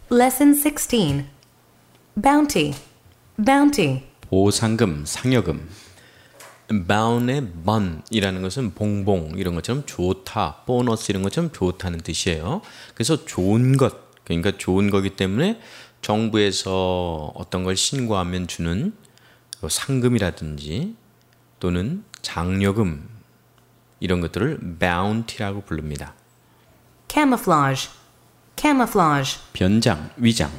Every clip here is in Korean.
Lesson 16. Bounty. Bounty. 보상금, 상여금. boun의 bon이라는 것은 봉봉 이런 것처럼 좋다, 보너스 이런 것처럼 좋다는 뜻이에요. 그래서 좋은 것, 그러니까 좋은 거기 때문에 정부에서 어떤 걸 신고하면 주는 상금이라든지 또는 장려금 이런 것들을 bounty라고 부릅니다. Camouflage. Camouflage. 변장, 위장.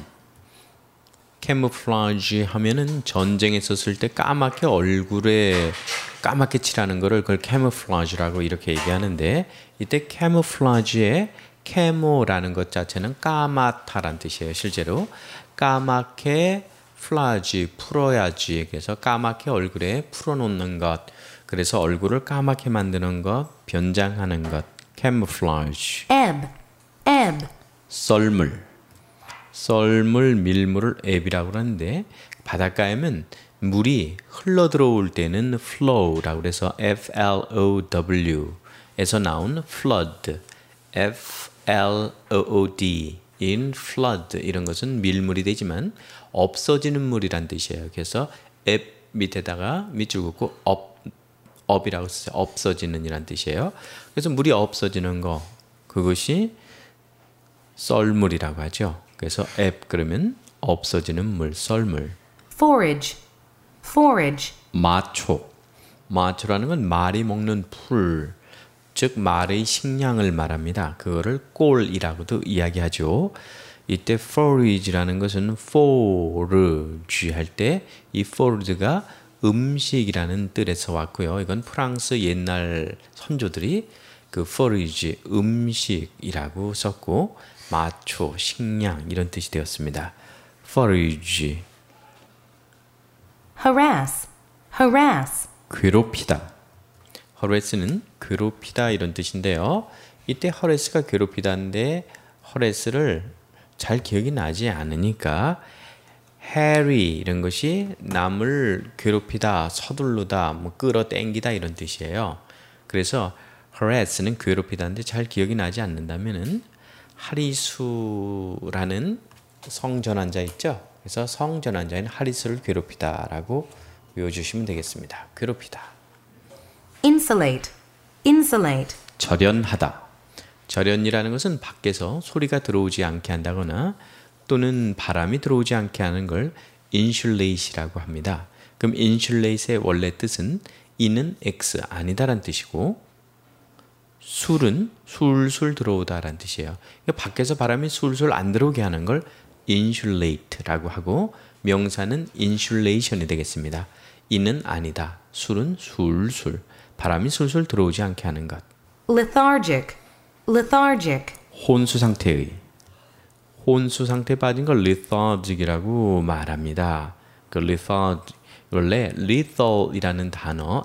캐모플라지 하면은 전쟁에 썼을 때 까맣게 얼굴에 까맣게 칠하는 거를 그걸 캐모플라지라고 이렇게 얘기하는데 이때 캐모플라지의 캐모라는 것 자체는 까맣다란 뜻이에요. 실제로 까맣게 플라지 풀어야지 그래서 까맣게 얼굴에 풀어놓는 것 그래서 얼굴을 까맣게 만드는 것 변장하는 것 캐모플라지. Ebb. Ebb. 썰물. 썰물, 밀물을 앱이라고 하는데 바닷가에는 물이 흘러 들어올 때는 flow라고 그래서 F-L-O-W 에서 나온 flood, F-L-O-O-D in flood 이런 것은 밀물이 되지만 없어지는 물이란 뜻이에요. 그래서 앱 밑에다가 밑줄 긋고 업이라고 써요. 없어지는 이란 뜻이에요. 그래서 물이 없어지는 거 그것이 썰물이라고 하죠. 그래서 앱 그러면 없어지는 물, 썰물. Forage. Forage. 마초. 마초라는 건 말이 먹는 풀, 즉 말의 식량을 말합니다. 그거를 꼴이라고도 이야기하죠. 이때 forage라는 것은 forage 할 때 이 forage가 음식이라는 뜻에서 왔고요. 이건 프랑스 옛날 선조들이 그 forage 음식이라고 썼고 마초, 식량 이런 뜻이 되었습니다. forage. Harass. Harass. 괴롭히다. harass는 괴롭히다 이런 뜻인데요. 이때 harass가 괴롭히다인데 harass를 잘 기억이 나지 않으니까 harry 이런 것이 남을 괴롭히다, 서두르다, 뭐 끌어당기다 이런 뜻이에요. 그래서 harass는 괴롭히다인데 잘 기억이 나지 않는다면은 하리수라는 성전환자 있죠? 그래서 성전환자인 하리수를 괴롭히다라고 외워주시면 되겠습니다. 괴롭히다. Insulate. Insulate. 절연하다. 절연이라는 것은 밖에서 소리가 들어오지 않게 한다거나 또는 바람이 들어오지 않게 하는 걸 insulate이라고 합니다. 그럼 insulate의 원래 뜻은 이는 X 아니다란 뜻이고 술은 술술 들어오다라는 뜻이에요. 그러니까 밖에서 바람이 술술 안 들어오게 하는 걸 insulate라고 하고 명사는 insulation이 되겠습니다. 이는 아니다. 술은 술술. 바람이 술술 들어오지 않게 하는 것. Lethargic. Lethargic. 혼수 상태의. 혼수 상태에 빠진 걸 lethargic이라고 말합니다. 그 lethargic. 원래 lethal이라는 단어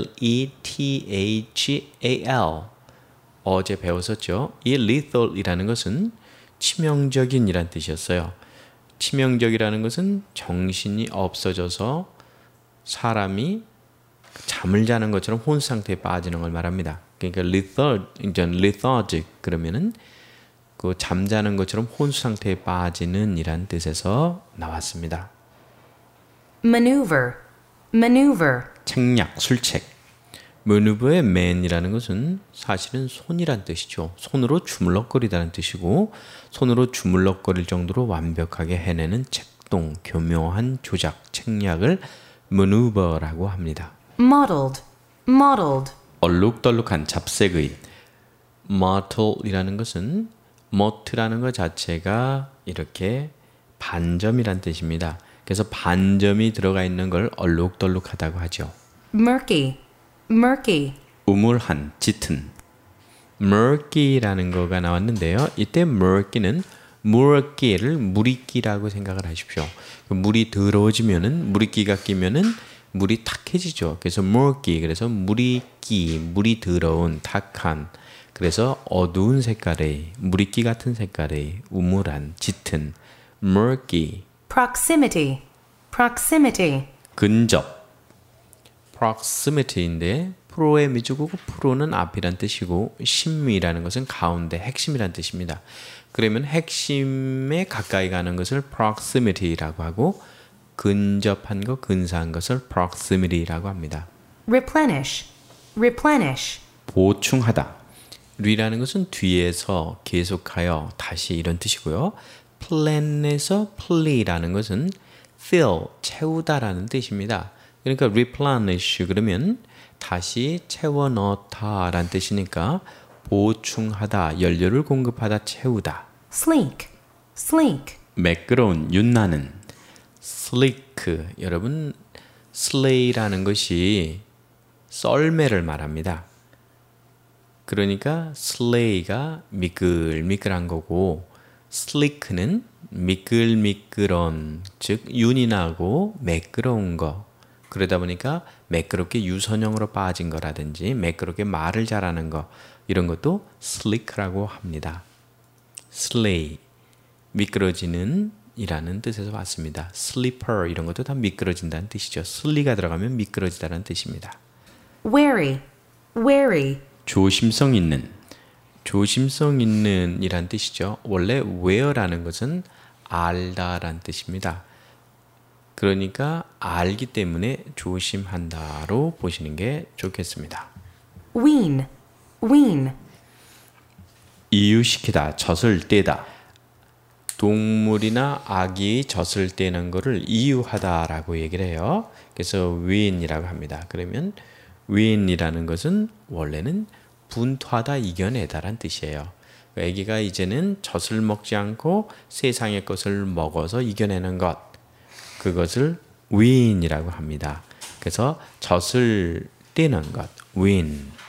L-E-T-H-A-L 어제 배웠었죠. 이 lethal이라는 것은 치명적인이란 뜻이었어요. 치명적이라는 것은 정신이 없어져서 사람이 잠을 자는 것처럼 혼수 상태에 빠지는 걸 말합니다. 그러니까 lethargic 그러면은 그 잠자는 것처럼 혼수 상태에 빠지는 이란 뜻에서 나왔습니다. Maneuver. Maneuver. 책략, 술책. maneuver의 man이라는 것은 사실은 손이란 뜻이죠. 손으로 주물럭거리다는 뜻이고 손으로 주물럭거릴 정도로 완벽하게 해내는 책동, 교묘한 조작, 책략을 maneuver라고 합니다. Mottled. Mottled. 얼룩덜룩한 잡색의. mottle이라는 것은 mott라는 것 자체가 이렇게 반점이란 뜻입니다. 그래서 반점이 들어가 있는 걸 얼룩덜룩하다고 하죠. Murky. Murky. 우물한, 짙은. murky라는 거가 나왔는데요. 이때 murky는 murky를 물이끼라고 생각을 하십시오. 물이 더러워지면은 물이끼가 끼면은 물이 탁해지죠. 그래서 murky 그래서 물이 끼, 물이 더러운, 탁한. 그래서 어두운 색깔의, 물이끼 같은 색깔의, 우물한, 짙은, murky. Proximity. Proximity. 근접. proximity인데 프로의 미주국어 프로는 앞이란 뜻이고 심이라는 것은 가운데 핵심이란 뜻입니다. 그러면 핵심에 가까이 가는 것을 proximity라고 하고 근접한 것, 근사한 것을 proximity라고 합니다. replenish, replenish, 보충하다. 리라는 것은 뒤에서 계속하여 다시 이런 뜻이고요. plan에서 ple라는 것은 fill, 채우다라는 뜻입니다. 그러니까 replenish 그러면 다시 채워 넣다라는 뜻이니까 보충하다, 연료를 공급하다, 채우다. sleek, sleek, 매끄러운, 윤나는. sleek, 여러분 sleigh라는 것이 썰매를 말합니다. 그러니까 sleigh가 미끌미끌한 거고 slick는 미끌미끌한, 즉 윤이 나고 매끄러운 거. 그러다 보니까 매끄럽게 유선형으로 빠진 거라든지 매끄럽게 말을 잘하는 거, 이런 것도 slick라고 합니다. sleigh, 미끄러지는 이라는 뜻에서 왔습니다. slipper 이런 것도 다 미끄러진다는 뜻이죠. 슬리가 들어가면 미끄러지다는 뜻입니다. wary, wary, 조심성 있는, 조심성 있는 이란 뜻이죠. 원래 ware라는 것은 알다라는 뜻입니다. 그러니까 알기 때문에 조심한다로 보시는 게 좋겠습니다. wean, wean, 이유시키다, 젖을 떼다. 동물이나 아기 젖을 떼는 것을 이유하다라고 얘기를 해요. 그래서 wean이라고 합니다. 그러면 wean이라는 것은 원래는 분투하다, 이겨내다란 뜻이에요. 아기가 이제는 젖을 먹지 않고 세상의 것을 먹어서 이겨내는 것, 그것을 wean이라고 합니다. 그래서 젖을 떼는 것, wean.